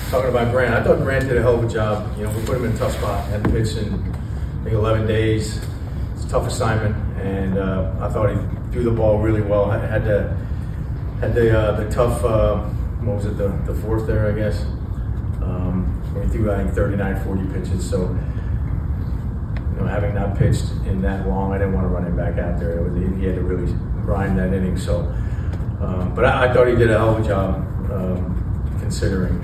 talking about Grant, I thought Grant did a hell of a job. We put him in a tough spot. Hadn't pitched in, I think, 11 days. It's a tough assignment, and I thought he threw the ball really well. Had the tough, what was it, the fourth there, I guess. Where he threw, I think, 39, 40 pitches. So, having not pitched in that long, I didn't want to run him back out there. He had to really grind that inning. So, but I thought he did a hell of a job considering,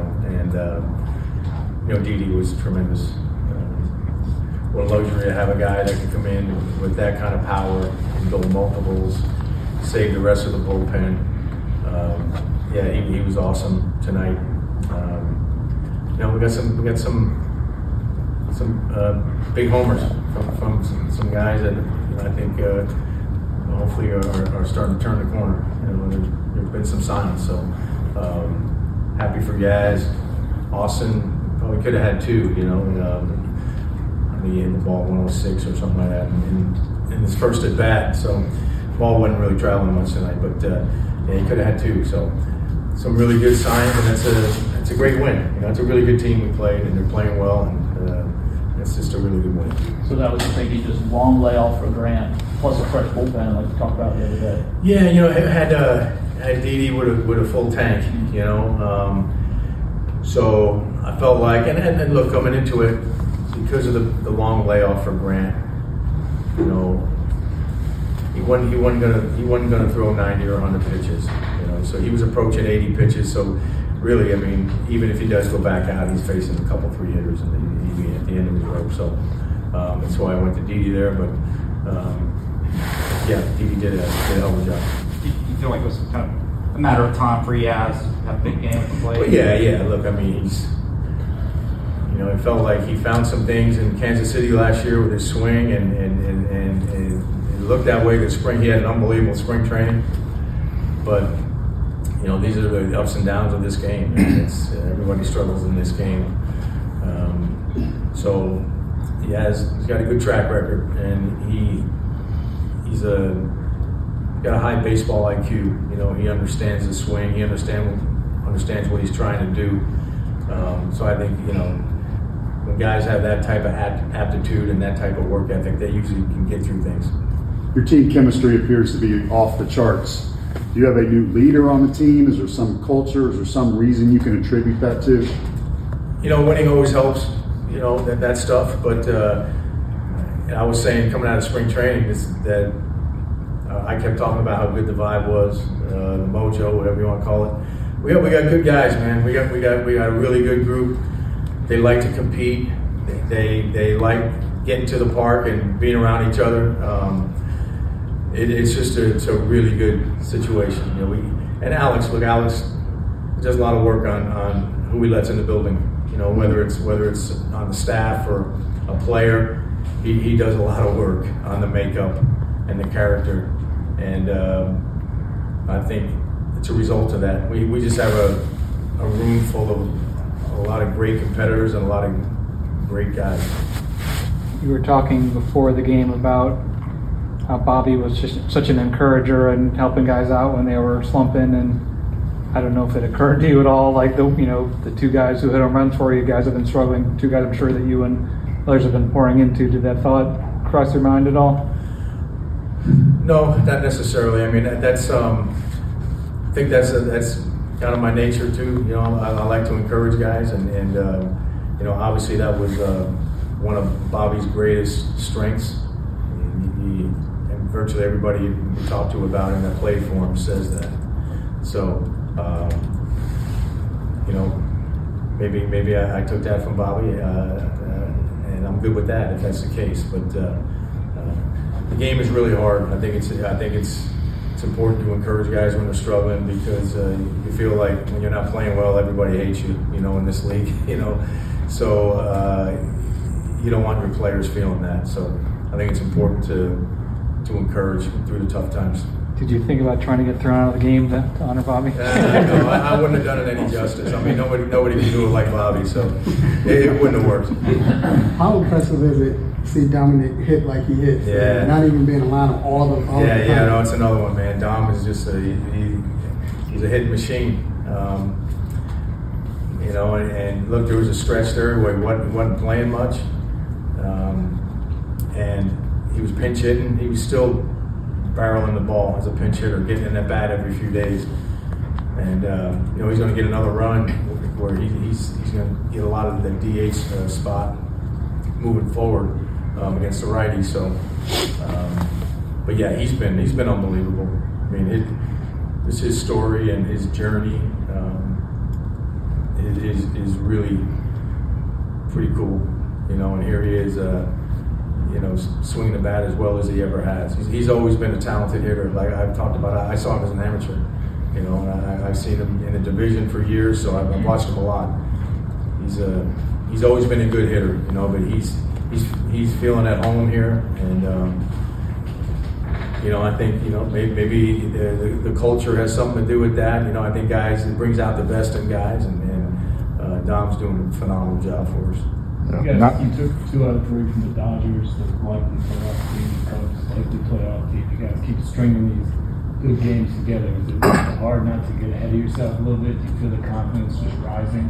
and Didi was tremendous. What a luxury to have a guy that can come in with that kind of power and go multiples, save the rest of the bullpen. He was awesome tonight. We got some big homers from some guys that I think hopefully are starting to turn the corner. There's been some signs, so happy for Yaz. Austin probably could have had two. He hit the ball 106 or something like that in his first at bat. So the ball wasn't really traveling much tonight, but he could have had two. So some really good signs, and it's a great win. It's a really good team we played, and they're playing well, and it's just a really good win. So that was thinking just long layoff for Grant, plus a fresh bullpen, like we talked about the other day. Yeah, had Didi with a full tank, so I felt like, and look, coming into it, because of the long layoff for Grant, he wasn't gonna throw 90 or 100 pitches, so he was approaching 80 pitches. So really, even if he does go back out, he's facing a couple 3 hitters and he'd be at the end of his rope. So that's why I went to Didi there. But Didi did a hell of a job. Do you feel like it was kind of a matter of time for Yaz to have a big game to play? Well, yeah. Look, he's. It felt like he found some things in Kansas City last year with his swing, and it looked that way this spring. He had an unbelievable spring training, but these are the ups and downs of this game. It's everybody struggles in this game. So he's got a good track record, and he's got a high baseball IQ. He understands the swing. He understands what he's trying to do. So I think when guys have that type of aptitude and that type of work ethic, they usually can get through things. Your team chemistry appears to be off the charts. Do you have a new leader on the team? Is there some culture? Is there some reason you can attribute that to? Winning always helps, that stuff. But I was saying coming out of spring training that I kept talking about how good the vibe was, the mojo, whatever you want to call it. We got good guys, man. We got a really good group. They like to compete. They like getting to the park and being around each other. It's a really good situation. And Alex does a lot of work on who he lets in the building. Whether it's on the staff or a player, he does a lot of work on the makeup and the character. And I think it's a result of that. We just have a room full of a lot of great competitors and a lot of great guys. You were talking before the game about how Bobby was just such an encourager and helping guys out when they were slumping, and I don't know if it occurred to you at all, like the two guys who hit home runs for you guys have been struggling, two guys I'm sure that you and others have been pouring into. Did that thought cross your mind at all? No, not necessarily. That's I think that's kind of my nature too. I like to encourage guys, and obviously that was one of Bobby's greatest strengths. And virtually everybody we talk to about him that played for him says that. So, maybe I took that from Bobby, and I'm good with that if that's the case. But the game is really hard. I think it's important to encourage guys when they're struggling, because you feel like when you're not playing well, everybody hates you, in this league, So you don't want your players feeling that. So I think it's important to encourage through the tough times. Did you think about trying to get thrown out of the game to honor Bobby? No, I wouldn't have done it any justice. Nobody can do it like Bobby, so it wouldn't have worked. How impressive is it to see Dominic hit like he hit? Yeah. Not even being a line of all the time. Yeah, no, it's another one, man. Dom is just he's a hitting machine. and look, there was a stretch there where he wasn't playing much, and he was pinch hitting. He was still barreling the ball as a pinch hitter, getting in that bat every few days. And he's going to get another run where he's going to get a lot of the DH spot moving forward against the righty. So, but yeah, he's been unbelievable. I mean, it's his story and his journey is really pretty cool, And here he is, swinging the bat as well as he ever has. He's always been a talented hitter. Like I've talked about, I saw him as an amateur, and I've seen him in the division for years, so I've watched him a lot. He's always been a good hitter, but he's feeling at home here, and I think maybe the culture has something to do with that. I think it brings out the best in guys, and Dom's doing a phenomenal job for us. You took 2 out of 3 from the Dodgers, the likely playoff team, the Cubs, likely playoff team. You got to keep stringing these good games together. Is it hard not to get ahead of yourself a little bit? Do you feel the confidence just rising?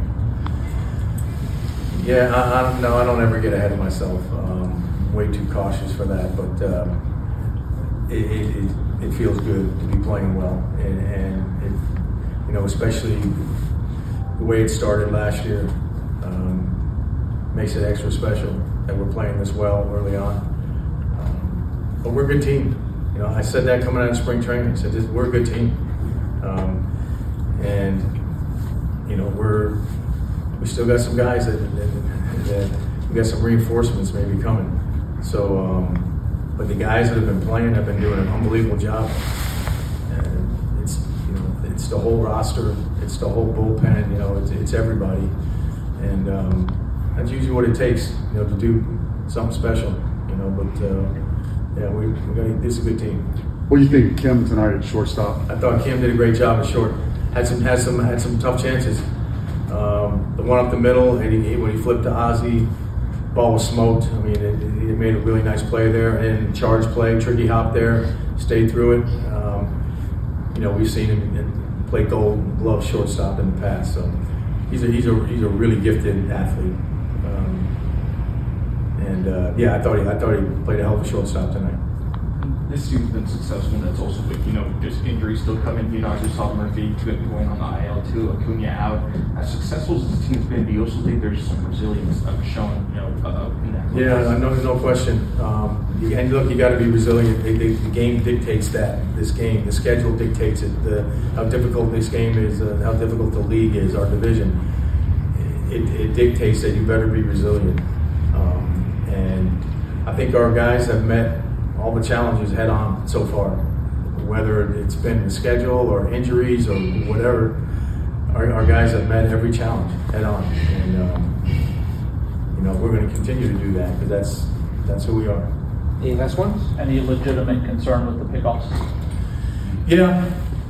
Yeah, I don't ever get ahead of myself. Way too cautious for that, but it feels good to be playing well, and especially the way it started last year. Makes it extra special that we're playing this well early on. But we're a good team. I said that coming out of spring training. I said we're a good team, and we still got some guys that we got some reinforcements maybe coming. So, but the guys that have been playing have been doing an unbelievable job. And it's the whole roster, it's the whole bullpen. It's everybody, and that's usually what it takes, to do something special, But we got this is a good team. What do you think of Kim tonight at shortstop? I thought Kim did a great job at short. Had some tough chances. The one up the middle, and when he flipped to Ozzie, ball was smoked. I mean, he made a really nice play there, and charge play, tricky hop there, stayed through it. We've seen him play Gold Glove shortstop in the past, so he's a really gifted athlete. I thought he played a hell of a shortstop tonight. This season's been successful, and that's also with, just injuries still coming. I just saw Murphy going on the IL too, Acuna out. As successful as the team's been, do you also think there's some resilience shown, in that? Yeah, no question. And look, you got to be resilient. The game dictates that. This game, the schedule dictates it. How difficult this game is, how difficult the league is, our division. It dictates that you better be resilient. And I think our guys have met all the challenges head on so far, whether it's been the schedule or injuries or whatever. Our guys have met every challenge head on, and we're going to continue to do that because that's who we are. Any last ones? Any legitimate concern with the pickoffs? Yeah,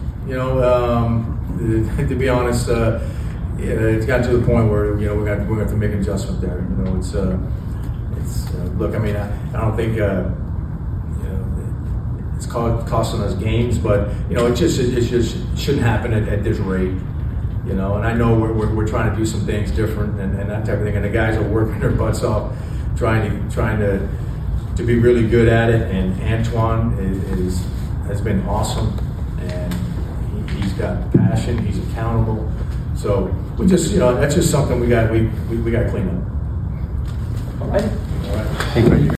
to be honest, it's gotten to the point where we're going to have to make an adjustment there. Look, I mean, I don't think it's costing us games, but it just shouldn't happen at this rate. And I know we're trying to do some things different and that type of thing, and the guys are working their butts off trying to be really good at it. And Antoine has been awesome, and he's got passion. He's accountable. So we just that's just something we got to clean up. All right. Thank you.